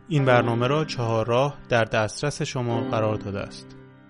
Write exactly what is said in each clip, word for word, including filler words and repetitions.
این برنامه را چهارراه در دسترس شما قرار داده است.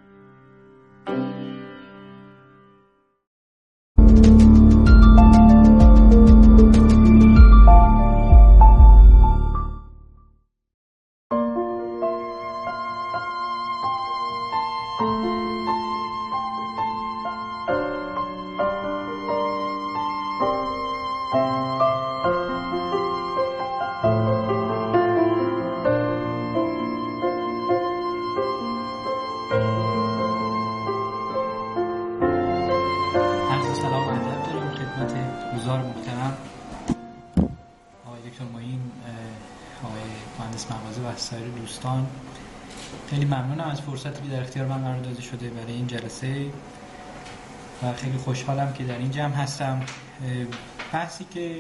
خیلی ممنونم از فرصتی که در اختیار من قرار داده شده برای این جلسه و خیلی خوشحالم که در این جمع هستم. بحثی که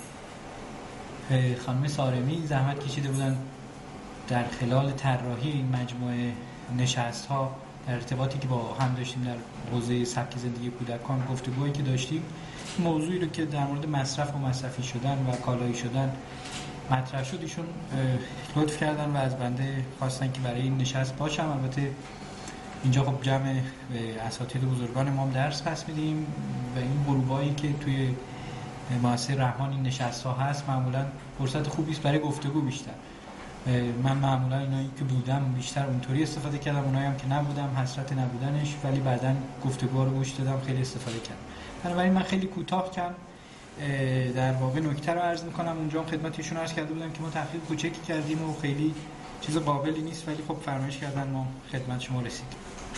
خانم سارمی زحمت کشیده بودن در خلال طراحی این مجموعه نشست‌ها در ارتباطی که با هم داشتیم در حوزه سبک زندگی کودکان، گفتگویی که داشتیم، موضوعی رو که در مورد مصرف و مصرفی شدن و کالایی شدن مطرح شد، ایشون لطف کردن و از بنده خواستن که برای این نشست باشم. البته اینجا خب جمع اساتید بزرگان ما هم درس پس میدیم و این گروهایی که توی مؤسسه رحمان این نشست ها هست معمولا فرصت خوبی است برای گفتگو بیشتر. من معمولا اینایی که بودم بیشتر اونطوری استفاده کردم، اونایی هم که نبودم حسرت نبودنش، ولی بعداً گفتگو رو گوش دادم خیلی استفاده کردم. بنابراین من خیلی کوتاه کردم در واقع نکته رو عرض میکنم. اونجا خدمت ایشون عرض کرده بودم که ما تحقیق کوچکی کردیم و خیلی چیز قابلی نیست، ولی خب فرمایش کردن ما خدمت شما رسیدیم.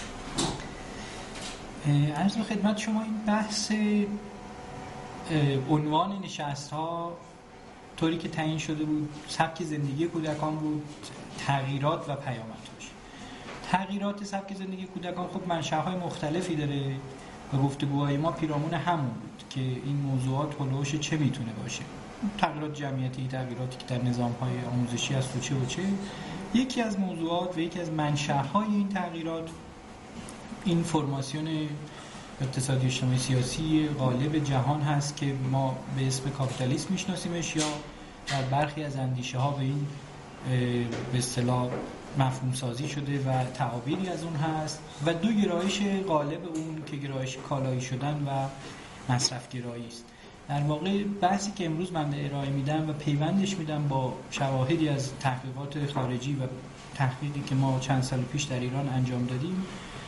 عرض به خدمت شما این بحث عنوان نشست ها طوری که تعیین شده بود سبک زندگی کودکان بود، تغییرات و پیامدهاش. تغییرات سبک زندگی کودکان خب منشأهای مختلفی داره و گفتگوهای ما پیرامون همون بود که این موضوعات هلوش چه میتونه باشه. تغییرات جمعیتی، تغییراتی که در نظام‌های آموزشی هست و چه و چه. یکی از موضوعات و یکی از منشأهای این تغییرات این فرماسیون اقتصادی اجتماعی سیاسی غالب جهان هست که ما به اسم کاپیتالیسم میشناسیمش، یا در برخی از اندیشه‌ها به این به اصطلاح مفهوم سازی شده و تعابیری از اون هست و دو گرایش غالب اون که گرایش کالایی شدن و مصرف گرایی است. در واقع بحثی که امروز من ارائه میدم و پیوندش میدم با شواهدی از تحقیقات خارجی و تحقیقی که ما چند سال پیش در ایران انجام دادیم،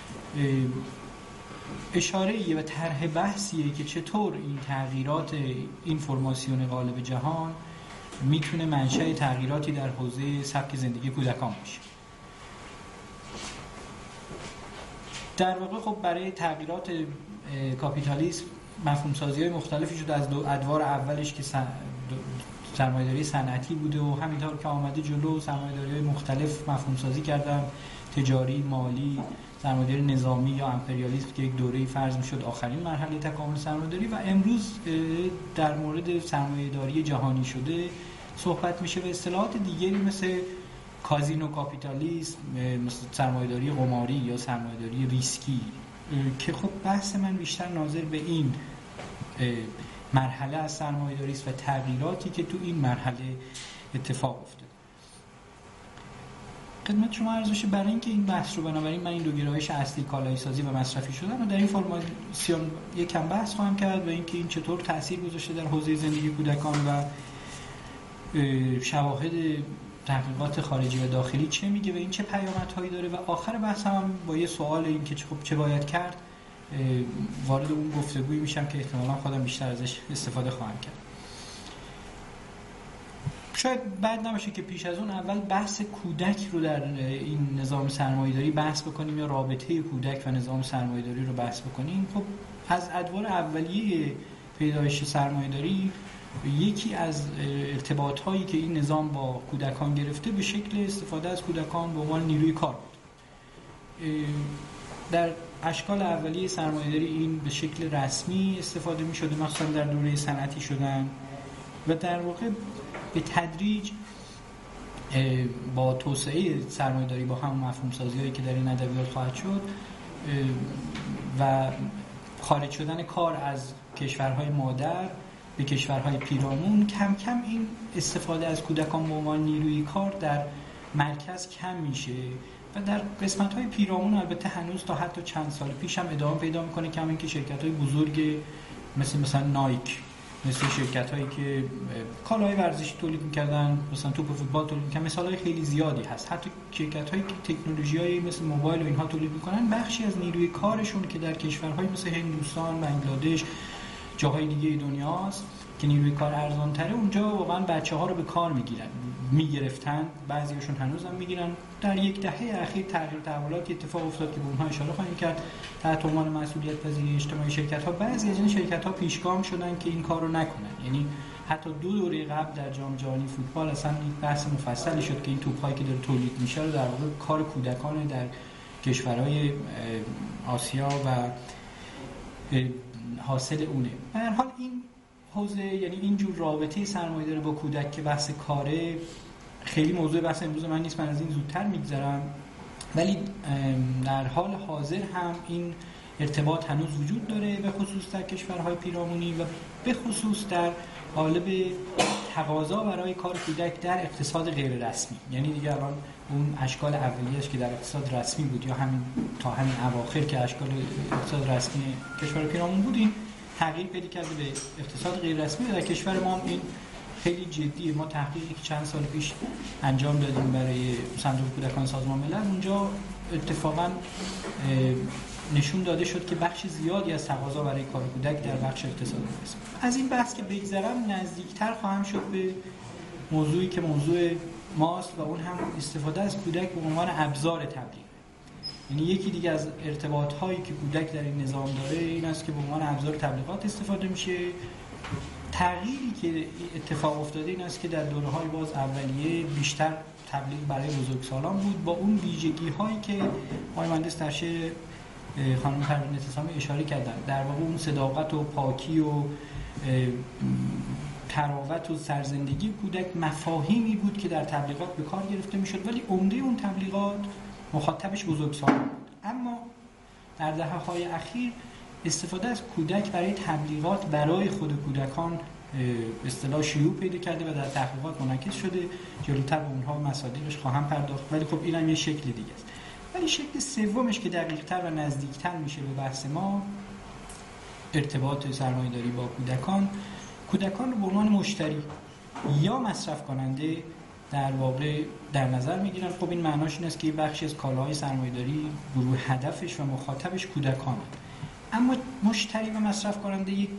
اشاره‌ای و طرح بحثیه که چطور این تغییرات این فرماسیون غالب جهان میتونه منشأ تغییراتی در حوزه سبک زندگی کودکان باشه. در واقع خب برای تغییرات کاپیتالیسم مفهوم سازی‌های مختلفی شده. از ادوار اولش که سرمایه‌داری صنعتی بوده و همینطور که آمده جلو سرمایه‌داری‌های مختلف مفهوم سازی کردن، تجاری، مالی، سرمایه‌داری نظامی یا امپریالیسم که یک دوره‌ای فرض می‌شد آخرین مرحله تکامل سرمایه‌داری، و امروز در مورد سرمایه‌داری جهانی شده صحبت میشه. به اصطلاحات دیگری مثل کازینو کاپیتالیسم، مثل سرمایه‌داری قماری یا سرمایه‌داری ریسکی، که خب بحث من بیشتر ناظر به این مرحله از سرمایه‌داری است و تغییراتی که تو این مرحله اتفاق افتاده. خدمت شما عرض بشه برای اینکه این بحث رو، بنابراین من این دو گرایش اصلی کالایی سازی و مصرفی شدن رو در این فرماسیون یکم بحث خواهم کرد و اینکه این چطور تأثیر گذاشته در حوزه زندگی کودکان و شواهد تحقیقات خارجی و داخلی چه میگه و این چه پیامدهایی داره، و آخر بحث هم با یه سوال این که خب چه باید کرد وارد اون گفتگویی میشم که احتمالاً خودم بیشتر ازش استفاده خواهم کرد. شاید بد نباشه که پیش از اون اول بحث کودک رو در این نظام سرمایه‌داری بحث بکنیم یا رابطه کودک و نظام سرمایه‌داری رو بحث بکنیم. خب از ادوار اولیه پیدایش سرمایه‌داری یکی از ارتباط‌هایی که این نظام با کودکان گرفته به شکل استفاده از کودکان به عنوان نیروی کار بود. در اشکال اولیه سرمایه‌داری این به شکل رسمی استفاده می‌شده، مثلا در دوره صنعتی شدن، و در واقع به تدریج با توسعه سرمایه‌داری با همون مفهوم سازی‌هایی که در این ادبیات خواهد شد و خارج شدن کار از کشورهای مادر به کشورهای پیرامون، کم کم این استفاده از کودکان به عنوان نیروی کار در مرکز کم میشه و در قسمت‌های پیرامون البته هنوز تا حتی چند سال پیش هم ادامه پیدا میکنه، کما اینکه شرکت‌های بزرگ مثل مثلا نایک، مثل شرکت‌هایی که کالاهای ورزشی تولید می‌کردن، مثلا توپ فوتبال تولید می‌کردن، مثال‌های خیلی زیادی هست. حتی شرکت‌هایی که تکنولوژی‌های مثل موبایل و اینها تولید می‌کنن، بخشی از نیروی کارشون که در کشورهای مثل هندوستان، بنگلادش، جاهای دیگه دنیاست که نیروی کار ارزان‌تره، اونجا واقعا بچه‌ها رو به کار می‌گیرن، می‌گرفتن، بعضی‌هاشون هنوزم می‌گیرن. در یک دهه اخیر تغییر تحولاتی اتفاق افتاد که به اونها اشاره خواهیم کرد. تحت عنوان مسئولیت پذیری اجتماعی شرکت‌ها، بعضی از این شرکت‌ها پیشگام شدن که این کارو نکنن. یعنی حتی دو دوره قبل در جام جهانی فوتبال اصلا یک بحث مفصلی شد که این توپ‌هایی که داره تولید میشه رو در واقع کار کودکان در کشورهای آسیا و حاصل اونه. به هر حال این حوزه، یعنی این جور رابطه سرمایه‌داری با کودک که بحث کاره، خیلی موضوع بحث امروز من نیست، من از این زودتر میگذرم، ولی در حال حاضر هم این ارتباط هنوز وجود داره، به خصوص در کشورهای پیرامونی و به خصوص در قالب تقاضا برای کار کودک در اقتصاد غیر رسمی. یعنی دیگه الان اون اشکال اولیه‌اش که در اقتصاد رسمی بود یا همین تا همین اواخر که اشکال اقتصاد رسمی کشور پیرامون بود، این تغییر پیدا کرده به اقتصاد غیر رسمی. در کشور ما این خیلی جدیه. ما تحقیقی که چند سال پیش انجام دادیم برای صندوق کودکان سازمان ملل، اونجا اتفاقا نشون داده شد که بخش زیادی از تقاضا برای کار کودک در بخش اقتصاد رسمی. از این بحث که بگذرم، نزدیکتر خواهم شد به موضوعی که موضوع ماست و اون هم استفاده از کودک به عنوان ابزار تبلیغ. یعنی یکی دیگه از ارتباط‌هایی که کودک در این نظام داره این است که به عنوان ابزار تبلیغات استفاده میشه. تغییری که اتفاق افتاده این است که در دوره‌های باز اولیه بیشتر تبلیغ برای بزرگسالان بود، با اون ویژگی‌هایی که آقای مهندس در شعر خانم پروین اعتصامی اشاره کردن، در واقع اون صداقت و پاکی و تراوت و سرزندگی کودک مفاهیمی بود که در تبلیغات به کار گرفته میشد، ولی عمده اون تبلیغات مخاطبش بزرگسالان بود. اما در دهه‌های اخیر استفاده از کودک برای تبلیغات برای خود کودکان اصطلاح شیوع پیدا کرده و در تحقیقات منعکس شده. جلوتر به اونها مصادیقش خواهم پرداخت، ولی خب اینم یه شکل دیگه است. ولی شکل سومش که دقیق‌تر و نزدیکتر میشه به بحث ما، ارتباط سرمایه‌داری با کودکان، کودکان رو به عنوان مشتری یا مصرف کننده در واقع در نظر میگیرن. خب این معناش این است که بخشی از کالاهای سرمایه‌داری گروه هدفش و مخاطبش کودکانه. اما مشتری و مصرف کننده یک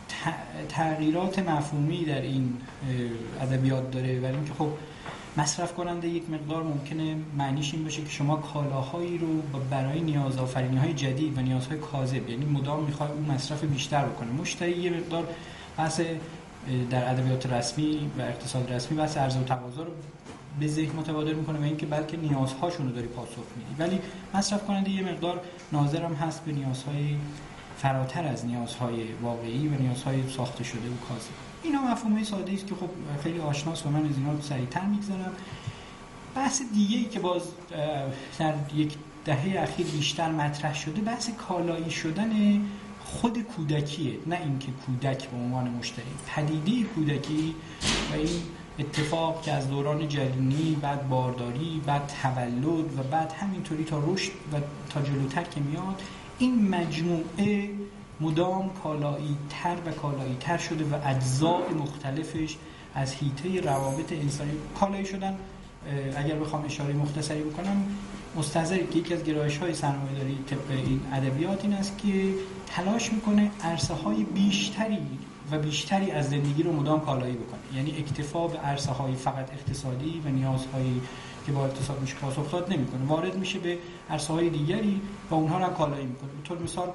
تغییرات مفهومی در این ادبیات داره، ولی اینکه خب مصرف کننده یک مقدار ممکنه معنیش این باشه که شما کالاهایی رو برای نیازآفرینی‌های جدید و نیازهای کاذب، یعنی مدام می‌خواد اون مصرف بیشتر بکنه. مشتری یه مقدار بحث در ادبیات رسمی و اقتصاد رسمی بحث عرضه و تقاضا رو به ذهن متبادر میکنه و اینکه بلکه نیازهاشون رو داری پاسخ میدی، ولی مصرف کننده یه مقدار ناظرم هست به نیازهای فراتر از نیازهای واقعی و نیازهای ساخته شده و کاذب. اینا مفاهیم ساده است که خب خیلی آشناست و من از اینا سریعتر میگذرم. بحث دیگه‌ای که باز در یک دهه اخیر بیشتر مطرح شده، بحث کالایی شدن خود کودکیه، نه اینکه کودک به عنوان مشتری. پدیده کودکی و این اتفاق که از دوران جنینی، بعد بارداری، بعد تولد و بعد همینطوری تا رشد و تا جلوتر که میاد، این مجموعه مدام کالایی تر و کالایی تر شده و اجزاء مختلفش از حیطه روابط انسانی کالایی شدن. اگر بخوام اشاره مختصری بکنم، مستحضر که یکی از گرایش‌های سرمایه‌داری طبق این ادبیات این است که تلاش میکنه عرصه‌های بیشتری و بیشتری از زندگی رو مدام کالایی بکنه، یعنی اکتفا به عرصه‌های فقط اقتصادی و نیازهایی که با اقتصاد میشه پاسخ داد نمیکنه، وارد میشه به عرصه‌های دیگری و اونها رو کالایی میکنه. به طور مثال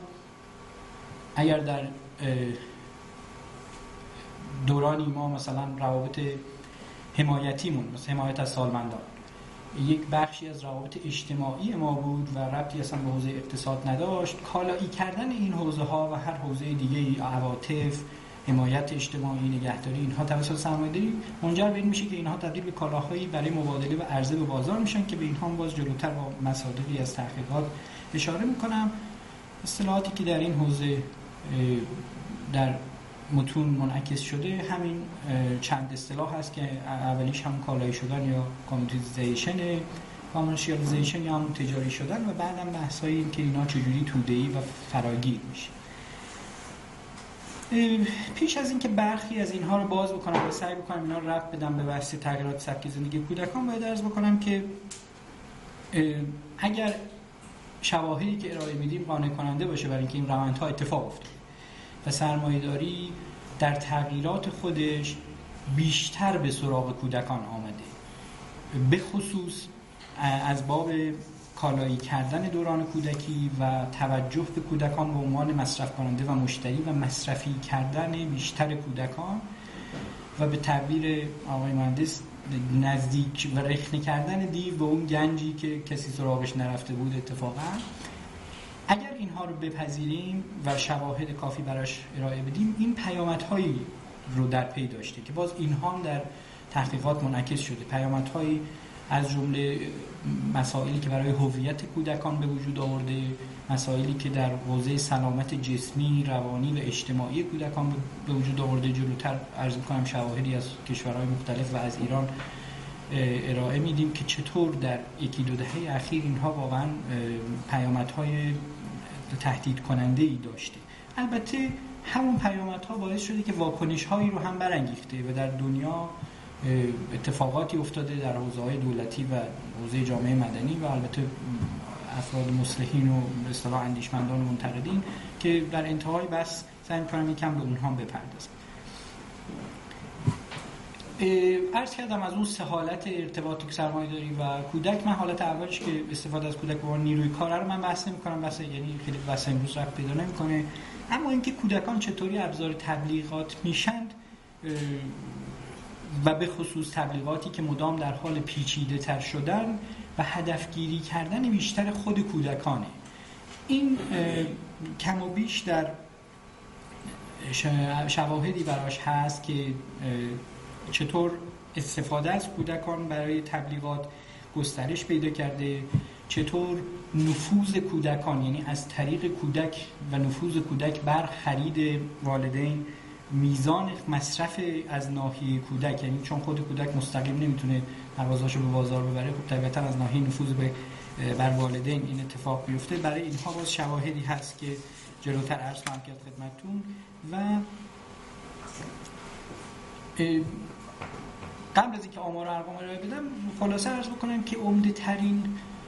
اگر در دورانی ما مثلا روابط حمایتیمون، مثل حمایت از سالمندان، یک بخشی از روابط اجتماعی ما بود و ربطی اصلا به حوزه اقتصاد نداشت، کالایی کردن این حوزه ها و هر حوزه دیگه‌ای، عواطف، حمایت اجتماعی، نگهداری، اینها توسط سرمایه‌داری منجر به این میشه که اینها تبدیل به کالاهایی برای مبادله و عرضه به بازار میشن که به اینها باز جلوتر با مصادیقی از تحقیقات اشاره میکنم. اصطلاحاتی که در این حوزه در متون منعکس شده همین چند اصطلاح هست که اولیش هم کالایی شدن یا کامودیتیزیشن، کامرشیالیزیشن یا هم تجاری شدن، و بعدم بحث‌های این که اینا چجوری توده‌ای و فراگیر میشه. پیش از اینکه برخی از اینها رو باز بکنم و سعی بکنم اینا رو ربط بدم به بحث تغییرات سبک زندگی کودکان، باید عرض بکنم که اگر شواهدی که ارائه میدیم قانع کننده باشه برای اینکه این روندها اتفاق افتاده و سرمایه‌داری در تغییرات خودش بیشتر به سراغ کودکان آمده، به خصوص از باب کالایی کردن دوران کودکی و توجه به کودکان به عنوان مصرف کننده و مشتری و مصرفی کردن بیشتر کودکان و به تعبیر آقای مهندس نزدیک و رخنه کردن دیو به اون گنجی که کسی سراغش نرفته بود. اتفاقا اگر اینها رو بپذیریم و شواهد کافی براش ارائه بدیم، این پیامدهایی رو در پی داشته که باز اینها هم در تحقیقات منعکس شده. پیامدهایی از جمله مسائلی که برای هویت کودکان به وجود آورده، مسائلی که در حوزه سلامت جسمی، روانی و اجتماعی کودکان به وجود آورده. جلوتر عرض می‌کنم شواهدی از کشورهای مختلف و از ایران ارائه میدیم که چطور در یکی دو دهه اخیر اینها واقعا پیامدهای تهدید کننده‌ای داشته. البته همون پیامدها باعث شده که واکنش‌هایی رو هم برانگیخته و در دنیا اتفاقاتی افتاده در حوزه‌های دولتی و حوزه جامعه مدنی و البته افراد مصلحین و به اصطلاح اندیشمندان و منتقدین که در انتهای بس سعی می‌کنم یکم به اونها بپردازم. عرض کردم از اون سه حالت ارتباط سرمایه‌داری و کودک، من حالت اولش که استفاده از کودک به عنوان نیروی کار رو من بحث نمی‌کنم، بحث یعنی خیلی بحث امروز رفت پیدا نمی‌کنه. اما اینکه کودکان چطوری ابزار تبلیغات میشند و به خصوص تبلیغاتی که مدام در حال پیچیده تر شدن و هدفگیری کردن بیشتر خود کودکانه، این کم و بیش در شواهدی براش هست که چطور استفاده از کودکان برای تبلیغات گسترش پیدا کرده، چطور نفوذ کودکان، یعنی از طریق کودک و نفوذ کودک بر خرید والدین، میزان مصرف از ناحیه کودک، یعنی چون خود کودک مستقیم نمیتونه مغازه‌اشو به بازار ببره، خب طبیعتاً از ناحیه نفوذ به بر والدین این اتفاق بیفته. برای اینها باز شواهدی هست که جلوتر عرض خواهم کرد خدمتتون. و قبل از اینکه آمار و ارقام ارائه بدم، خلاصه عرض بکنم که عمده ترین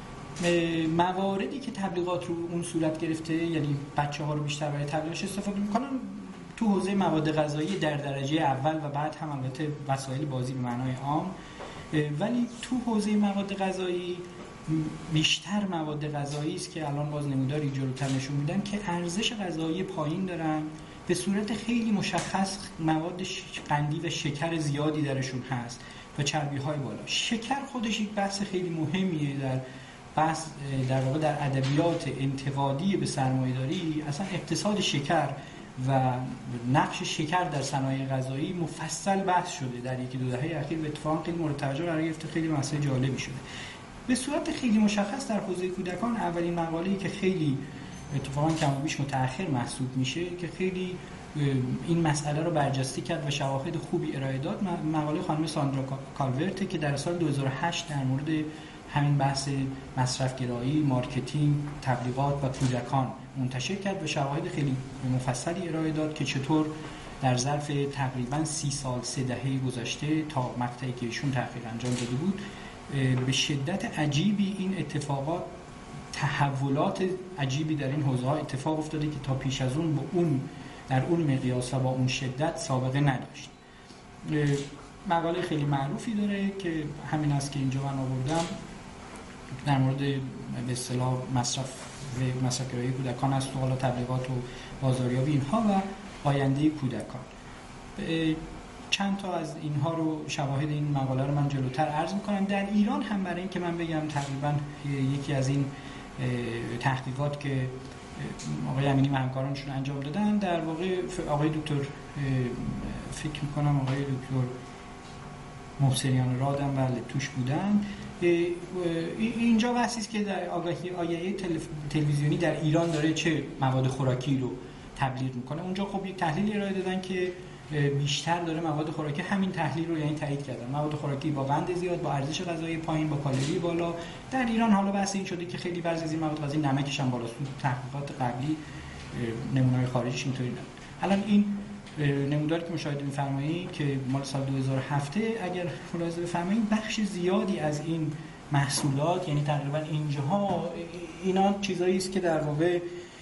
مواردی که تبلیغات رو اون صورت گرفته، یعنی بچه‌ها رو بیشتر برای تبلیغش استفاده می‌کنن تو حوزه مواد غذایی در درجه اول و بعد هم البته وسایل بازی به معنای عام، ولی تو حوزه مواد غذایی بیشتر مواد غذایی است که الان باز نموداری جلوتر نشون میدن که ارزش غذایی پایین دارن، به صورت خیلی مشخص مواد قندی و شکر زیادی درشون هست و چربی‌های بالا. شکر خودش یک بحث خیلی مهمیه در بحث در واقع در ادبیات انتقادی به سرمایه‌داری. اصلا اقتصاد شکر و نقش شکر در صنایع غذایی مفصل بحث شده در یکی دو دهه اخیر، به اتفاق خیلی مورد توجه قرار گرفته، خیلی مسئله جالبی شده. به صورت خیلی مشخص در حوزه کودکان اولین مقاله‌ای که خیلی اتفاقاً کم و بیش متأخر محسوب میشه که خیلی این مسئله رو برجسته کرد و شواهد خوبی ارائه داد، مقاله خانم ساندرا کالورت که در سال دو هزار و هشت در مورد همین بحث مصرف‌گرایی، مارکتینگ، تبلیغات و کودکان منتشر کرد و شواهد خیلی مفصلی ارائه داد که چطور در ظرف تقریباً سی سال سه دهه گذشته تا مقطعی که ایشون تحقیق انجام داده بود به شدت عجیبی این اتفاقات، تحولات عجیبی در این حوزه‌ها اتفاق افتاده که تا پیش از اون با اون در اون مقیاس و با اون شدت سابقه نداشت. مقاله خیلی معروفی داره که همین است که اینجا من آوردم، در مورد به اصطلاح مصرف و مصرف‌گرایی کودکان است تو حالا تبلیغات و بازاریابی اینها و آینده کودکان. چند تا از اینها رو شواهد این مقاله رو من جلوتر عرض می‌کنم. در ایران هم برای اینکه من بگم تقریبا یکی از این تحقیقات که آقای امینی و همکارانشون انجام دادن، در واقع آقای دکتر فکر می‌کنم آقای دکتر محسنیان رادم بله توش بودن. اینجا بحثی است که در آگهی آگهی تلویزیونی در ایران داره چه مواد خوراکی رو تبلیغ میکنه. اونجا خب یک تحلیل ارائه دادن که بیشتر داره مواد خوراکی، همین تحلیل رو یعنی تایید کردن، مواد خوراکی با قند زیاد، با ارزش غذایی پایین، با کالری بالا. در ایران حالا بحث این شده که خیلی بعضی از این مواد غذایی نمکش هم بالاست. تحقیقات قبلی نمونه‌های خارجیش اینطوری نبود. الان این نموداری که مشاهده می‌فرمایید که مال سال دو هزار و هفت، اگر ملاحظه بفرمایید بخش زیادی از این محصولات، یعنی تقریبا اینجاها اینا چیزایی است که در واقع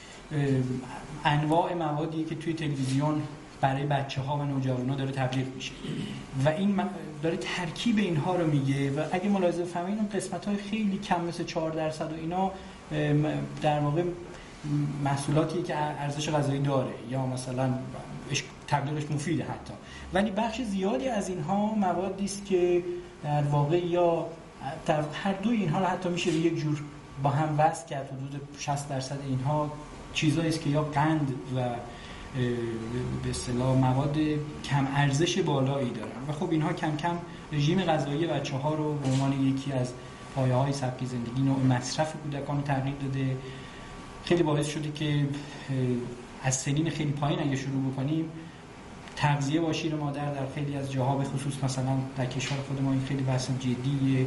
انواع موادی که توی تلویزیون برای بچه‌ها و نوجوان‌ها داره تبلیغ میشه و این داره ترکیب اینها رو میگه. و اگه ملاحظه بفرمایید اون قسمت‌های خیلی کم مثل چهار درصد و اینا در واقع محصولاتی که ارزش غذایی داره یا مثلا تبلیغش مفیده حتی، ولی بخش زیادی از اینها موادی است که در واقع یا در هر دوی اینها رو حتی میشه یک جور با هم وصل کرد. حدود شصت درصد اینها چیزایی است که یا قند و به اصطلاح مواد کم ارزش بالایی دارن و خب اینها کم کم رژیم غذایی بچه‌ها رو به عنوان یکی از پایه‌های سبک زندگی، نوع مصرف کودکان رو تغییر داده. خیلی باعث شده که از سنین خیلی پایین اگه شروع بکنیم تغذیه با شیر مادر در خیلی از جاها، به خصوص مثلا در کشور خود ما این خیلی بحث جدیه،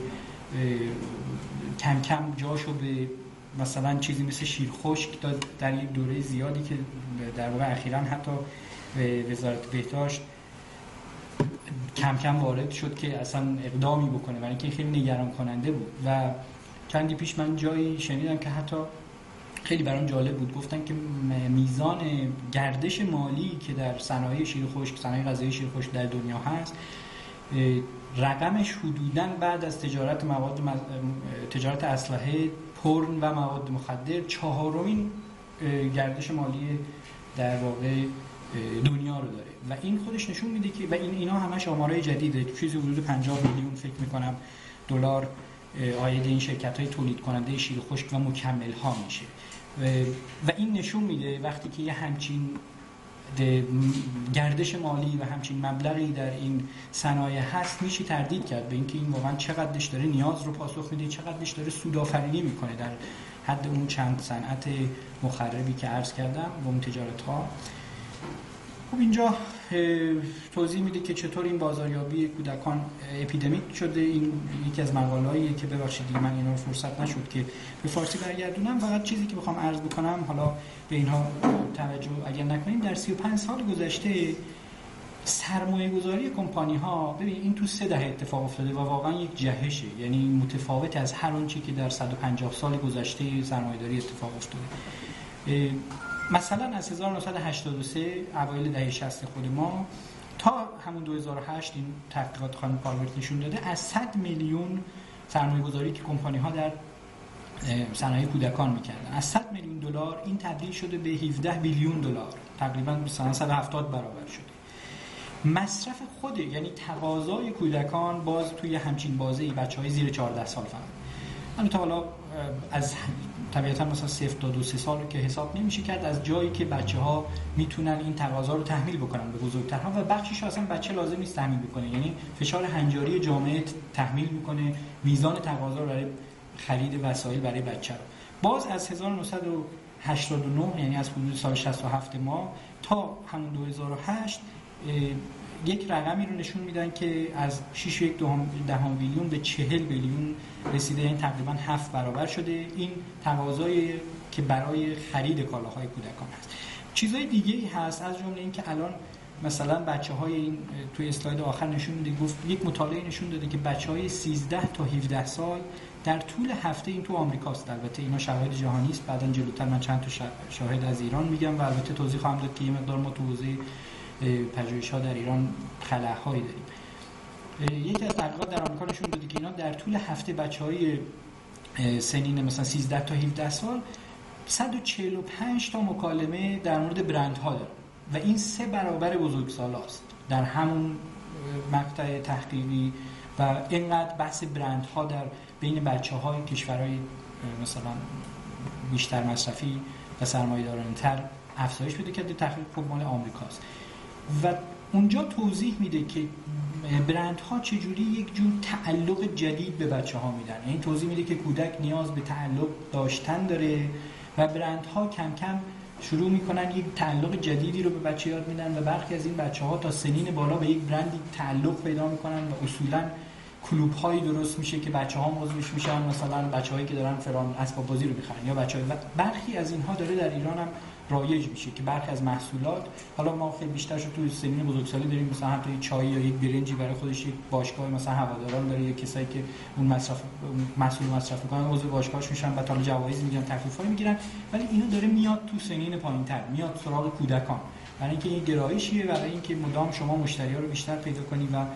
کم کم جاشو به مثلا چیزی مثل شیر خشک داد در یک دوره زیادی که در واقع اخیراً حتی وزارت بهداشت کم کم وارد شد که اصلا اقدامی بکنه، برای اینکه خیلی نگران کننده بود. و چندی پیش من جایی شنیدم که حتی خیلی برام جالب بود، گفتن که میزان گردش مالی که در صنایع شیر خشک، صنایع غذایی شیر خشک در دنیا هست، رقمش حدوداً بعد از تجارت مواد مز... تجارت اسلحه، پورن و مواد مخدر چهارمین گردش مالی در واقع دنیا رو داره و این خودش نشون میده که و این اینا همش آمارای جدیده، چیزی حدود پنجاه میلیون فکر میکنم دلار عاید این شرکت‌های تولید کننده شیر خشک و مکمل ها میشه و این نشون میده وقتی که یه همچین گردش مالی و همچین مبلغی در این صنایع هست، میشه تردید کرد به اینکه این واقعا چقدرش داره نیاز رو پاسخ میده، چقدرش داره سودآفرینی میکنه در حد اون چند صنعت مخربی که عرض کردم و اون تجارت ها. خب اینجا توضیح میده که چطور این بازاریابی کودکان اپیدمیک شده. این یکی از مقاله‌ایه که ببخشید دیگه من اینا رو فرصت نشد که به فارسی برگردونم. فقط چیزی که بخوام عرض بکنم، حالا به اینها توجه اگر نکنیم، در سی و پنج سال گذشته سرمایه گذاری کمپانی ها، ببین این تو سه دهه اتفاق افتاده و واقعا یک جهشه، یعنی متفاوت از هر اون چی که در صد و پنجاه سال گذشته سرمایه داری اتفاق افتاده. مثلا از هزار و نهصد و هشتاد و سه اوایل دهه شصت خود ما تا همون دو هزار و هشت این تحقیقات خانم پارورت نشون داده از صد میلیون سرمایه گذاری که کمپانی ها در صنایع کودکان میکردن، از صد میلیون دلار این تبدیل شده به هفده بیلیون دلار، تقریبا مثلا صد و هفتاد برابر شده. مصرف خود یعنی تقاضای کودکان باز توی همچین بازه‌ای بچه‌های زیر چهارده سال فقط، من تا حالا از طبیعتا مثلا صفر تا دو سه سال رو که حساب نمیشه کرد، از جایی که بچه‌ها میتونن این تقاضا رو تحمیل بکنن به بزرگترها و بخشش اصلا بچه لازم نیست تحمیل بکنه، یعنی فشار هنجاری جامعه تحمیل میکنه میزان تقاضا رو برای خرید وسایل برای بچه رو. باز از هزار و نهصد و هشتاد و نه یعنی از حدود سال شصت و هفت ما تا همون دو هزار و هشت یک رقمی رو نشون میدن که از شش و یک دهم بیلیون به چهل بیلیون رسیده، این تقریبا هفت برابر شده. این تقاضایی که برای خرید کالاهای کودکان هست. چیزای دیگه ای هست، از جمله این که الان مثلا بچه‌های این توی اسلاید آخر نشون میده، گفت یک مطالعه نشون داده که بچه‌های سیزده تا هفده سال در طول هفته، این تو آمریکاست البته، اینا شواهد جهانی است، بعداً جلوتر من چند تا شاهد از ایران میگم و البته توضیح خواهم داد که یه مقدار ما تو حوزه پژوهش‌ها در ایران خلاهایی داریم. یکی از تحقیقات در آمریکا نشون داده که اینا در طول هفته بچه‌های سنین مثلا سیزده تا هفده سال صد و چهل و پنج تا مکالمه در مورد برندها دارن و این سه برابر بزرگسالاست در همون مقطع تحقیقی و اینقدر بحث برندها در بین بچه‌های کشورهای مثلا بیشتر مصرفی و سرمایه‌دارانه‌تر افزایش پیدا کرده. تحقیق خود مال آمریکاست و اونجا توضیح میده که برندها چجوری یک جور تعلق جدید به بچه‌ها میدن، یعنی توضیح میده که کودک نیاز به تعلق داشتن داره و برندها کم کم شروع میکنن یک تعلق جدیدی رو به بچه یاد میدن و برخی از این بچه‌ها تا سنین بالا به یک برندی تعلق پیدا میکنن و اصولاً کلوب هایی درست میشه که بچه‌ها عضوش میشن، مثلا بچه‌هایی که دارن فلان اسباب بازی رو میخرن، یا بچه‌های برخی از اینها داره در ایران هم رایج میشه که برخی از محصولات، حالا ما خیلی بیشترش تو سنین بزرگسالی داریم، مثلا حتی یک چای یا یک برنجی برای خودش یک باشگاه مثلا هواداران داره، یا کسایی که اون مصرف محصول مصرف میکنن عضو باشگاهش میشن و تا جوایز میگیرن، تخفیفایی میگیرن، ولی اینو داره میاد تو سنین پایینتر، میاد سراغ کودکان، برای اینکه این گرایشیه، برای اینکه مدام شما مشتری‌ها رو بیشتر پیدا کنی و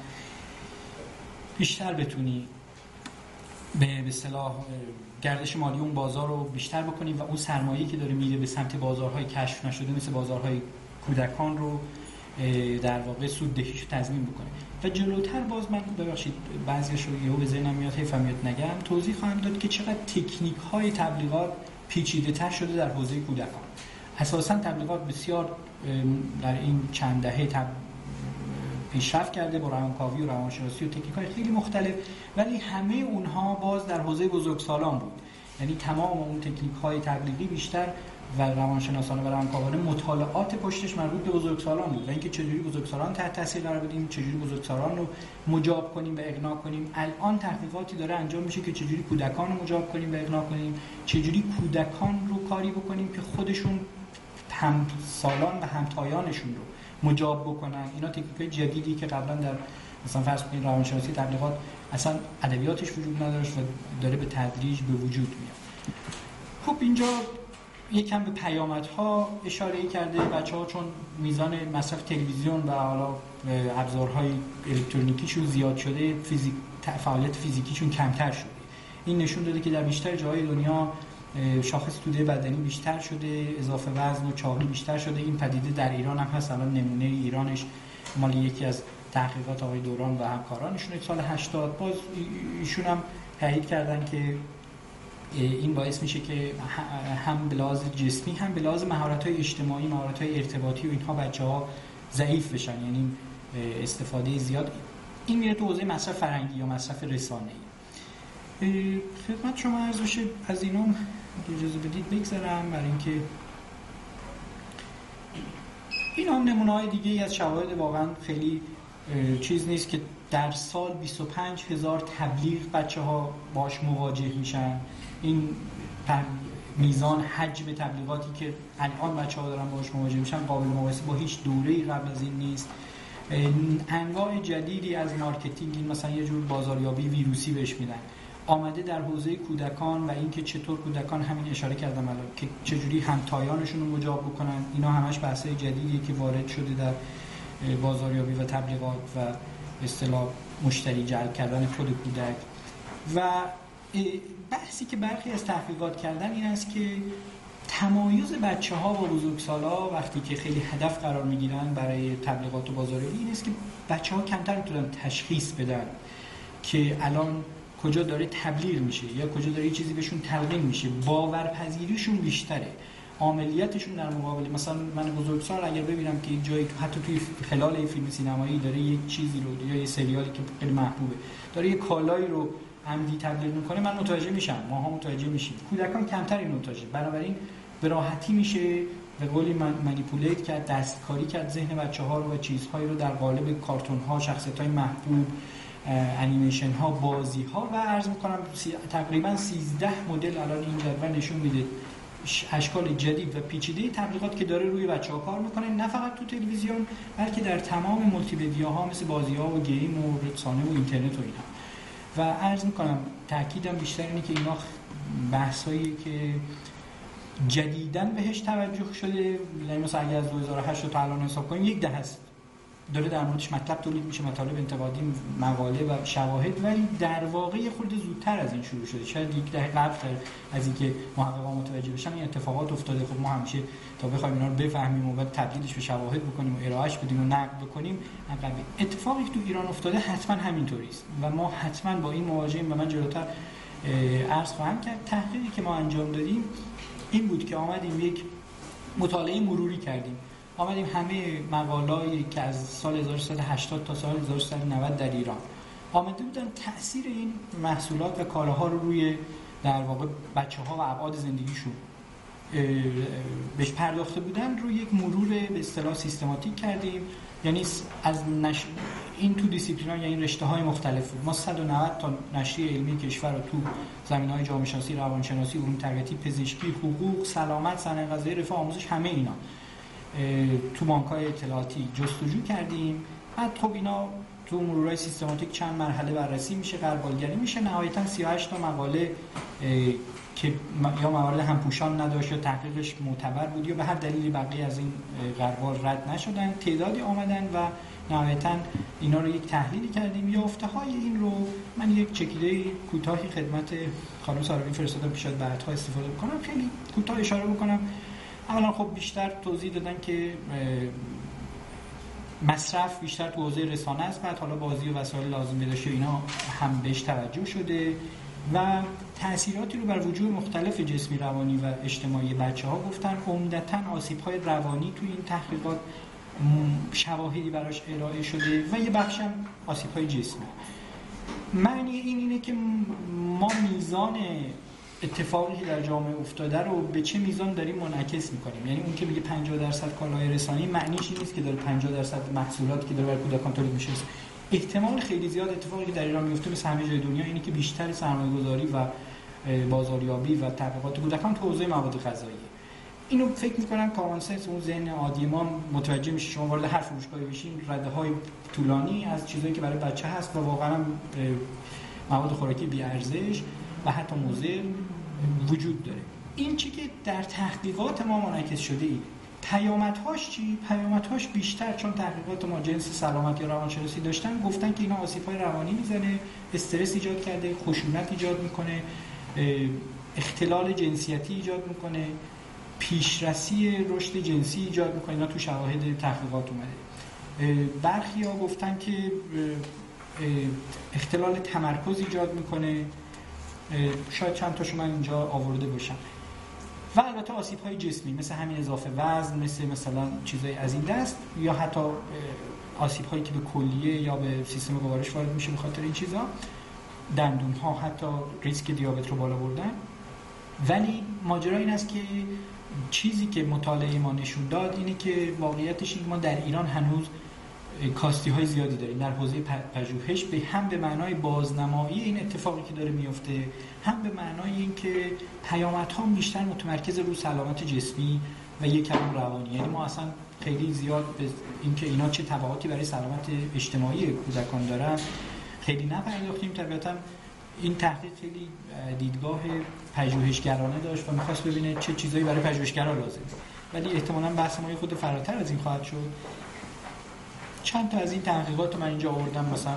بیشتر بتونی به به اصطلاح گردش مالی اون بازار رو بیشتر بکنی و اون سرمایه‌ای که داره میره به سمت بازارهای کشف نشده مثل بازارهای کودکان رو در واقع سوددهیش رو تضمین بکنه. و جلوتر باز من ببخشید بعضیش رو یهو به ذهنم میاد، حیفم میاد نگم، توضیح خواهم داد که چقدر تکنیک‌های تبلیغات پیچیده‌تر شده در حوزه کودکان. اساساً تبلیغات بسیار در این چند دهه تب... پیشرفت کرده با روانکاوی و روانشناسی و تکنیک‌های خیلی مختلف، ولی همه اونها باز در حوزه بزرگسالان بود. یعنی تمام اون تکنیک‌های تبلیغی بیشتر و روانشناسانه و روانکاوانه مطالعات پشتش مربوط به بزرگسالان بود و اینکه چجوری بزرگسالان تحت تاثیر قرار بدیم، چجوری بزرگسالان رو مجاب کنیم و اقناع کنیم. الان تحقیقاتی داره انجام میشه که چجوری کودکان رو مجاب کنیم و اقناع کنیم، چجوری کودکان رو کاری بکنیم که خودشون هم سالان و همتایانشون رو مجاب بکنن. اینا تکنیک‌های جدیدی که قبلا در مثلا فرض کنید روانشناسی تبلیغات اصلا ادبیاتش وجود نداشت و داره به تدریج به وجود میاد. خب اینجا یکم به پیامدها اشاره کرده بچه‌ها، چون میزان مصرف تلویزیون و حالا ابزارهای الکترونیکیشون زیاد شده، فیزیک فعالیت فیزیکیشون کمتر شده. این نشون داده که در بیشتر جاهای دنیا شاخص توده بدنی بیشتر شده، اضافه وزن و چاقی بیشتر شده. این پدیده در ایران هم هست. الان نمونه ایرانش مال یکی از تحقیقات آقای دوران و همکارانشون سال هشتاد، باز ایشون هم تایید کردن که این باعث میشه که هم به لحاظ جسمی هم به لحاظ مهارت‌های اجتماعی، مهارت‌های ارتباطی و اینها بچه‌ها ضعیف بشن، یعنی استفاده زیاد. این میره تو حوزه مصرف فرهنگی یا مصرف رسانه‌ای. خدمت شما عرض بشه از اینا اجازه بدید بگذرم، برای اینکه این هم نمونه‌های دیگه از شواهد واقعا خیلی چیز نیست که در سال بیست و پنج هزار تبلیغ بچه‌ها باش مواجه میشن. این میزان حجم تبلیغاتی که الان بچه‌ها دارن باش مواجه میشن قابل مقایسه با هیچ دوره‌ای قبل از این نیست. انواع جدیدی از مارکتینگ، این مثلا یه جور بازاریابی ویروسی بهش میدن، آمده در حوزه کودکان و اینکه چطور کودکان، همین اشاره کردم الان، که چجوری همتایانشون رو مجاب بکنن. اینا همش بحث‌های جدیدیه که وارد شده در بازاریابی و تبلیغات و به اصطلاح مشتری جلب کردن خود کودک. و بحثی که برخی از تحقیقات کردن این است که تمایز بچه‌ها با بزرگسالا وقتی که خیلی هدف قرار می‌گیرن برای تبلیغات و بازاریابی این است که بچه‌ها کمتر می‌تونن تشخیص بدن که الان کجا داره تبلیغ میشه یا کجا داره یه چیزی بهشون تلقین میشه. باورپذیریشون بیشتره، عملیاتشون در مقابل مثلا من بزرگسال اگر ببینم که یک جایی حتی توی خلال فیلم سینمایی داره یک چیزی رو یا یه سریالی که خیلی محبوبه داره یه کالایی رو عمدی تبلیغ میکنه، من متوجه میشم، ماها متوجه میشیم. کودکان کمتر این متوجه، بنابراین به راحتی میشه به قولی من منیپولیت کرد، دستکاری کرد ذهن بچه‌ها رو و چیزهایی رو در قالب کارتون‌ها، شخصیت‌های محبوب، انیمیشن ها، بازی ها و عرض میکنم تقریبا سیزده مدل الان این جدول نشون میده اشکال جدید و پیچیده تبلیغات که داره روی بچه‌ها کار میکنه، نه فقط تو تلویزیون بلکه در تمام مولتی مدیاها مثل بازی‌ها و گیم و رسانه و اینترنت و اینها. و عرض میکنم تاکیدم بیشتر اینه که اینا بحثایی که جدیداً بهش توجه شده، یعنی مثلا اگه از دو هزار و هشت تا الان حساب کنیم یک دهه است داره در موردش مطلب تولید میشه، مطالب انتقادی، مقاله و شواهد، ولی در واقع یه خورده زودتر از این شروع شده، شاید یک دهه قبل‌تر از اینکه محققان متوجه بشن این اتفاقات افتاده. خب ما همیشه تا بخوایم اینا رو بفهمیم و بعد تبدیلش به شواهد بکنیم و ارائهش بدیم و نقد بکنیم عقبی. اتفاقی که تو ایران افتاده حتما همینطوری است و ما حتما با این مواجهیم و من جلوتر عرض خواهم کرد. تحقیقی که ما انجام دادیم این بود که آمدیم یک مطالعه مروری کردیم، آمدیم همه مقاله‌ای که از سال هزار و سیصد و هشتاد تا سال هزار و سیصد و نود در ایران آمده بودن تأثیر این محصولات و کالاها رو روی در واقع بچه‌ها و ابعاد زندگیشون بهش پرداخته بودن رو یک مرور به اصطلاح سیستماتیک کردیم. یعنی از نش... این تو دیسیپلینا یعنی رشته‌های مختلف ما صد و نود تا نشریه علمی کشور رو تو زمینه‌های جامعه شناسی، روانشناسی، علوم تربیتی، پزشکی، حقوق، سلامت، صنایع غذایی، رفاه، آموزش، همه اینا تو بانک‌های اطلاعاتی جستجو کردیم. بعد خب اینا تو مرورهای سیستماتیک چند مرحله بررسی میشه، غربالگری میشه، نهایتاً سی و هشت تا مقاله که یا موارد همپوشان نداشت یا تحقیقش معتبر بود یا به هر دلیلی بقیه از این غربال رد نشدن، تعدادی آمدن و نهایتاً اینا رو یک تحلیلی کردیم. یافته‌های این رو من یک چکیده کوتاهی خدمت خانم ساروی فرستادم، پیشاید بعدها استفاده بکنم، خیلی کوتاه اشاره بکنم. اولا خب بیشتر توضیح دادن که مصرف بیشتر تو حوزه رسانه است، بعد حالا بازی و وسایل لازم بهداشتی اینا هم بهش توجه شده و تأثیراتی رو بر وجوه مختلف جسمی، روانی و اجتماعی بچه‌ها گفتن. عمدتاً آسیب‌های روانی تو این تحقیقات شواهدی براش ارائه شده و یه بخش هم آسیب‌های جسمی. معنی این اینه که ما میزان اتفاقی که در جامعه افتاده رو به چه میزان داریم منعکس می‌کنیم. یعنی اون که میگه پنجاه درصد کالای رسانه‌ای معنیش این نیست که داره پنجاه درصد محصولاتی که داره برای کودکان تولید میشه. احتمال خیلی زیاد اتفاقی که در ایران میفته مثل همه جای دنیا اینه که بیشتر سرمایه‌گذاری و بازاریابی و تبلیغات کودکان تو حوزه مواد غذایی. اینو فکر می‌کنم کامن سنس اون ذهن عادی ما متوجه میشه. شما وارد هر فروشگاهی بشین رده‌های طولانی از چیزایی که برای بچه هست و واقعاً مواد خوراکی بی ارزش و حتی مضر وجود داره. این چی که در تحقیقات ما منعکس شده ای. پیامدهاش چی؟ پیامدهاش بیشتر چون تحقیقات ما جنس سلامت یا روانشناسی داشتن، گفتن که اینا آسیب‌های روانی میزنه، استرس ایجاد کرده، خشونت ایجاد میکنه، اختلال جنسیتی ایجاد میکنه، پیشرسی رشد جنسی ایجاد میکنه. اینا تو شواهد تحقیقات اومده. برخی‌ها گفتن که اختلال تمرکز ایجاد میکنه. شاید چند تاشو من اینجا آورده باشم. و البته آسیب‌های جسمی مثل همین اضافه وزن، مثل مثلا چیزای از این دست، یا حتی آسیب‌هایی که به کلیه یا به سیستم گوارش وارد میشه به خاطر این چیزا، دندون‌ها، حتی ریسک دیابت رو بالا بردن. ولی ماجرا این است که چیزی که مطالعه ما نشون داد اینه که واقعیتش این ما در ایران هنوز کاستی های زیادی داریم در حوزه پژوهش، به هم به معنای بازنمایی این اتفاقی که داره میفته، هم به معنای این که پیامدها بیشتر متمرکز رو سلامت جسمی و یک کم روانی. یعنی ما اصلا خیلی زیاد به این که اینا چه تبعاتی برای سلامت اجتماعی کودکان دارن خیلی نپرداختیم. طبیعتا این تحقیق خیلی دیدگاه پژوهشگرانه داشت و می‌خواست ببینه چه چیزایی برای پژوهشگرا لازمه، ولی احتمالاً بحث ما خود فراتر از این خواهد شد. چند تا از این تحقیقات من اینجا آوردم، مثلا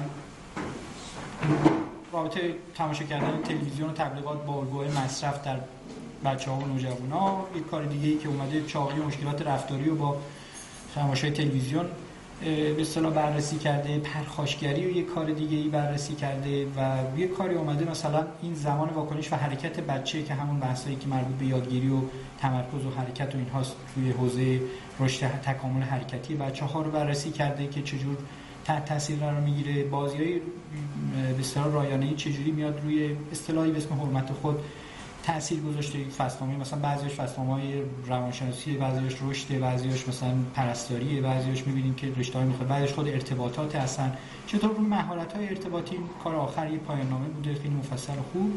رابطه تماشا کردن تلویزیون و تبلیغات با الگوهای مصرف در بچه‌ها و نوجوان‌ها. یک کار دیگه‌ای که اومده چاقی و مشکلات رفتاری رو با تماشای تلویزیون به اصطلاح بررسی کرده. پرخاشگری و یک کار دیگه‌ای بررسی کرده و یک کاری اومده مثلا این زمان واکنش و حرکت بچه که همون بحثایی که مربوط به یادگیری و تمرکز و حرکت و اینهاست توی حوزه رشد تکامل حرکتی بچه‌ها رو بررسی کرده که چجور تحت تاثیر قرار میگیره. بازی‌های به اصطلاح رایانه‌ای چجوری میاد روی اصطلاحی به اسم حرمت خود تأثیر گذاشته. فصلنامه مثلا بعضیش فصلنامه‌های روانشناسی، بعضیش رشد، بعضیش مثلا پرستاری، بعضیش می‌بینیم که رشته‌های مختلف، بعضیش خود ارتباطات هستن. چطور رو مهارت‌های ارتباطی کار آخر یه پایان‌نامه بوده خیلی مفصل و خوب.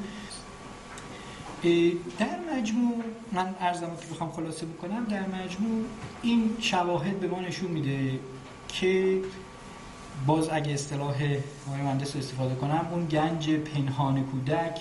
در مجموع من عرضم که بخوام خلاصه بکنم، در مجموع این شواهد به ما نشون میده که باز اگه اصطلاح آقای مهندس رو استفاده کنم، اون گنج پنهان کودک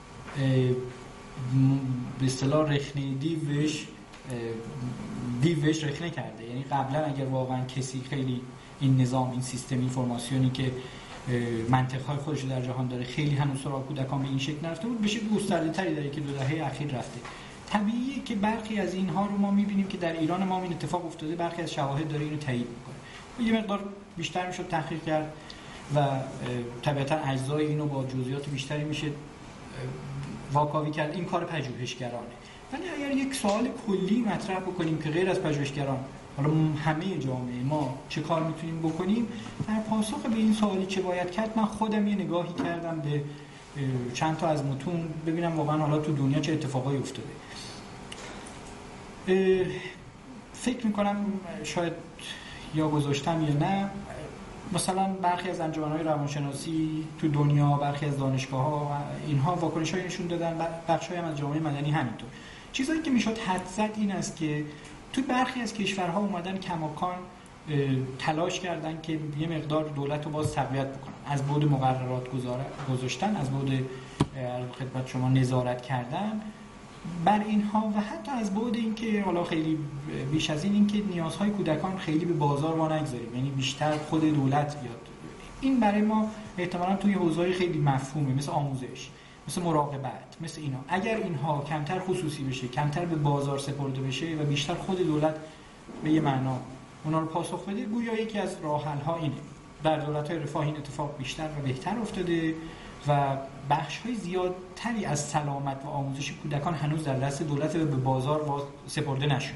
به اصطلاح رخنه دیوش دیوش رخنه کرده. یعنی قبلا اگر واقعا کسی خیلی این نظام، این سیستم اینفورماسیونی که منطقهای خودش در جهان داره خیلی هنوز سراغ کودکان به این شکل نرفته بود، به شکل گسترده‌تری داره که دو دهه اخیر رفته. طبیعیه که برخی از اینها رو ما می‌بینیم که در ایران ما این اتفاق افتاده، برخی از شواهد داره اینو تایید می‌کنه. یه مقدار بیشتر میشه تحقیق کرد و طبیعتا اجزای اینو با جزئیات بیشتری میشه واکاوی کرد. این کار پژوهشگرانه. ولی اگر یک سوال کلی مطرح بکنیم که غیر از پژوهشگران، حالا همه جامعه ما چه کار میتونیم بکنیم، در پاسخ به این سوالی چه باید کرد، من خودم یه نگاهی کردم به چند تا از متون ببینم واقعا حالا تو دنیا چه اتفاقایی افتاده. فکر میکنم شاید یا گذاشتم یا نه، مثلا برخی از انجمن‌های روانشناسی تو دنیا، برخی از دانشگاه‌ها اینها واکنش‌هایی نشون دادن، بخش‌هایی هم از جامعه مدنی همینطور. چیزایی که میشد حد زد این است که تو برخی از کشورها اومدن کماکان تلاش کردن که یه مقدار دولت رو باز تقویت بکنن، از بعد مقررات گذاشتن، از بعد خدمت شما نظارت کردن بر اینها و حتی از بعد اینکه حالا خیلی بیش از این اینکه نیازهای کودکان خیلی به بازار ما نگذاریم، یعنی بیشتر خود دولت بیاد. این برای ما احتمالاً توی حوزه‌های خیلی مفهومه، مثل آموزش، مثل مراقبت، مثل اینا. اگر اینها کمتر خصوصی بشه، کمتر به بازار سپرده بشه و بیشتر خود دولت به یه معنا اونا رو پاسخ بده، گویا یکی از راه‌حل‌ها اینه. در دولت‌های رفاه این اتفاق بیشتر و بهتر افتاده و بخش‌های زیادتری از سلامت و آموزش کودکان هنوز در دست دولت و به بازار سپرده نشد.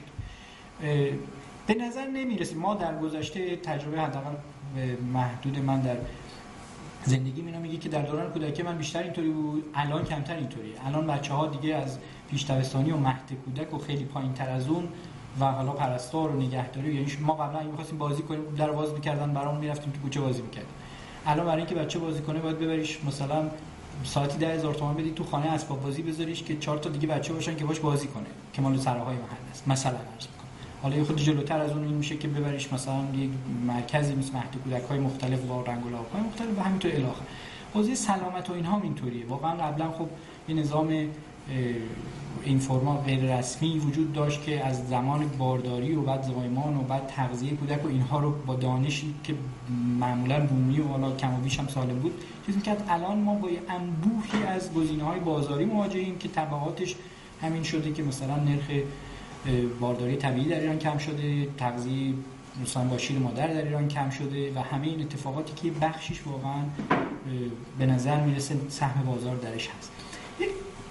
به نظر نمی‌رسه ما در گذشته تجربه حداقل محدود من در زندگی مینا میگه که در دوران کودکی من بیشتر اینطوری بود، الان کمتر اینطوریه. الان بچه‌ها دیگه از پیش دبستانی و مهد کودک و خیلی پایین‌تر از اون و حالا پرستار و نگهداری، یعنی ما قبلا اگه می‌خواستیم بازی کنیم در باز می‌کردن برام، می‌رفتیم تو کوچه بازی می‌کردیم. الان برای اینکه بچه بازی کنه باید ببریش مثلا ساعتی ده هزار تومان بدی تو خانه اسباب بازی بذاریش که چهار تا دیگه بچه باشن که باش بازی کنه که مال سراهای محل است مثلا عرض می‌کنم. حالا یه خود جلوتر از اون این میشه که ببریش مثلا یک مرکزی مثل مهد کودک‌های مختلف با رنگ و لعاب‌های مختلف و همینطور الی آخر. حوزه سلامت و اینها هم اینطوریه. واقعا قبلا خب یه نظام این فرما غیر رسمی وجود داشت که از زمان بارداری و بعد زایمان و بعد تغذیه کودک و اینها رو با دانشی که معمولا بومی و حالا کم و بیش هم سالم بود چیزی می‌کرد. الان ما با انبوهی از گزینه‌های بازاری مواجهیم که تبعاتش همین شده که مثلا نرخ بارداری طبیعی در ایران کم شده، تغذیه مثلا با شیر مادر در ایران کم شده و همه این اتفاقاتی که بخشیش واقعا به نظر میرسه سهم بازار درش هست. یک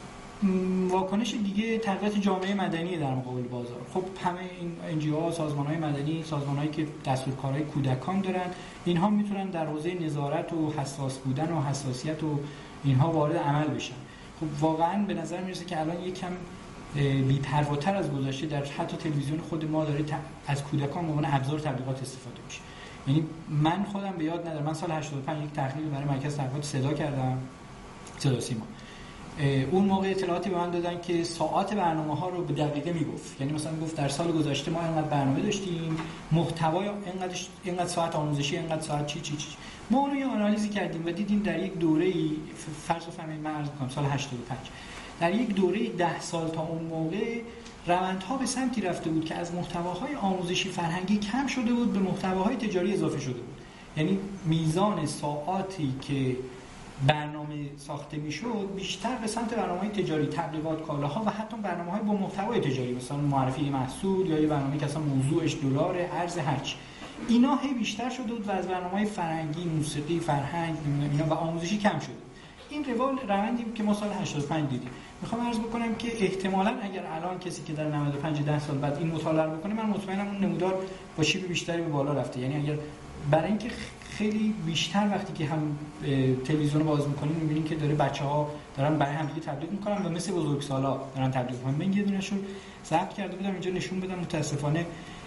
واکنش دیگه تقویت جامعه مدنی در مقابل بازار. خب همه این ان جی او ها، سازمان‌های مدنی، سازمان‌هایی که دستورکارهای کودکان دارن، اینها میتونن در حوزه نظارت و حساس بودن و حساسیت و اینها وارد عمل بشن. خب واقعا به نظر میرسه که الان یکم بی‌پرواتر از گذشته در حتی تلویزیون خود ما داره از کودکان به عنوان ابزار تبلیغات استفاده میشه. یعنی من خودم به یاد ندارم، من سال هشتاد و پنج یک تحقیق برای مرکز تحقیقات صدا کردم، صدا سیما. اون موقع اطلاعاتی به من دادن که ساعات برنامه‌ها رو به دقیقه میگفت. یعنی مثلا میگفت در سال گذشته ما اینقدر برنامه داشتیم، محتوای اینقدر اینقدر ساعت آموزشی، اینقدر ساعت چی چی چی. ما اون رو یه آنالیزی کردیم و دیدیم در یک دوره‌ای فرض بفرمایید من عرض می‌کنم سال هشتاد و پنج در یک دوره ده سال تا اون موقع روندها به سمتی رفته بود که از محتواهای آموزشی فرهنگی کم شده بود به محتواهای تجاری اضافه شده بود. یعنی میزان ساعاتی که برنامه ساخته میشد بیشتر به سمت برنامه‌های تجاری، تبلیغات کالاها و حتی برنامه‌های با محتوای تجاری، مثلا معرفی محصول یا یه برنامه‌ای که اصلا موضوعش دلار، ارز، هرچی. اینا هی بیشتر شده بود و از برنامه‌های فرهنگی، موسیقی، فرهنگ اینا و آموزشی کم شده. این روال روندی که ما سال هشتاد و پنج دیدیم. میخوام عرض بکنم که احتمالاً اگر الان کسی که در نود و پنج ده سال بعد این مطالعه رو بکنه، من مطمئنم اون نمودار با شیب بیشتری به بالا رفته. یعنی اگر برای اینکه خیلی بیشتر وقتی که هم تلویزیون رو باز می‌کنیم می‌بینیم که داره بچه‌ها دارن برای هم دیگه تبلیغ می‌کنن و مثل بزرگسالا دارن تبلیغ می‌کنن. من یه دونه‌شو ضبط کرده بودم اینجا نشون بدم، متأسفانه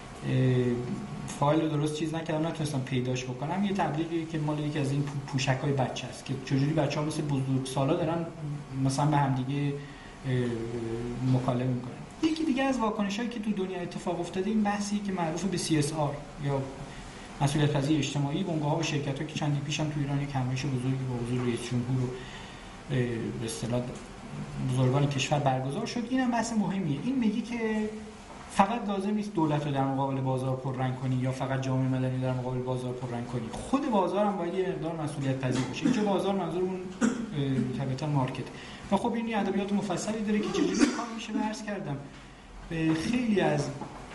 فایل رو درست چیز نکردم، نتونستم پیداش بکنم. یه تبلیغی که مال یکی از این پوشک‌های بچه است که چجوری بچه‌ها مثل بزرگسالا دارن مثلا به هم دیگه مکالمه می‌کنن. یکی دیگه از واکنش‌هایی که تو دنیا اتفاق افتاده این بحثی که معروف به سی اس آر یا مسئولیت پذیری اجتماعی، بنگاه‌ها و شرکت‌ها که چندی پیش هم تو ایران یک کمایش بزرگی با حضور رئیس جمهور و به اصطلاح بزرگان کشور برگزار شد. اینم بحث مهمیه. این میگه که فقط لازم نیست دولت رو در مقابل بازار پررنگ کنی یا فقط جامعه مدنی در مقابل بازار پررنگ کنی، خود بازار هم باید یه مقدار مسئولیت پذیر باشه. اینجا بازار منظور اون طبیعتا مارکت. و خب این ادبیات مفصلی داره که چجوری کار میشه عرض کردم. خیلی از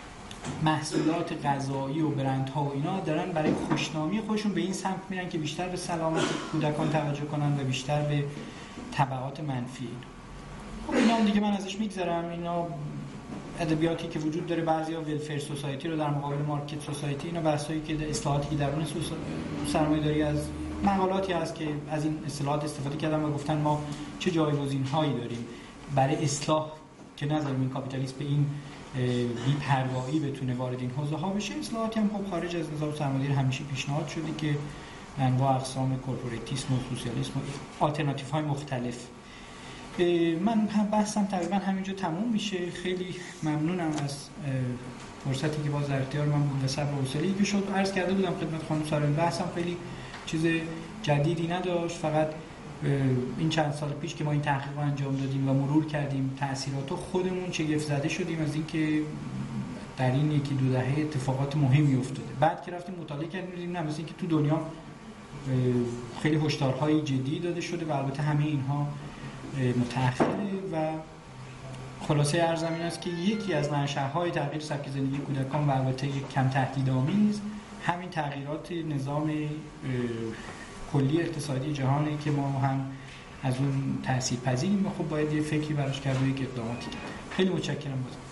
محصولات غذایی و برندها و اینا دارن برای خوشنامی خودشون به این سمت میرن که بیشتر به سلامت کودکان توجه کنن و بیشتر به تبعات منفی. خب اینا دیگه من ازش میگذرم. اینا ادبیاتی که وجود داره، بعضیا ولفر سوسایتی رو در مقابل مارکت سوسایتی، اینا بحثایی که اصلاحاتی که درون سرمایه‌داری از مقالاتی هست که از این اصطلاحات استفاده کردن و گفتن ما چه جایگزین‌هایی داریم برای اصلاح که نذاریم این کاپیتالیسم به این بی‌پروایی بتونه وارد این حوزه ها بشه. اصلاحاتی هم خب خارج از نظام سرمایه‌داری همیشه پیشنهاد شده که انواع اقسام کورپوراتیسم و سوسیالیسم و آلترناتیو های مختلف. من بحثم تقریبا همینجا تموم میشه. خیلی ممنونم از فرصتی که باز در اختیار من بود و صبر و حوصله‌ای که شد. عرض کرده بودم خدمت خانم سارین بحثم خیلی چیز جدیدی نداشت، فقط این چند سال پیش که ما این تحقیق رو انجام دادیم و مرور کردیم تأثیرات، خودمون شگفت زده شدیم از اینکه در این یکی دو دهه اتفاقات مهمی افتاده. بعد که رفتیم مطالعه کردیم دیدیم نه، مثل اینکه تو دنیا خیلی هشدارهای جدی داده شده و البته همه اینها متأخره و خلاصه عرض این است که یکی از منشأهای تغییر سبک زندگی کودکان و البته یک کم تهدیدآمیز همین تغییرات نظام کلی اقتصادی جهانی که ما هم از اون تأثیر پذیریم و خب باید یه فکری براش کرد و یک اقداماتی کرد. خیلی متشکرم.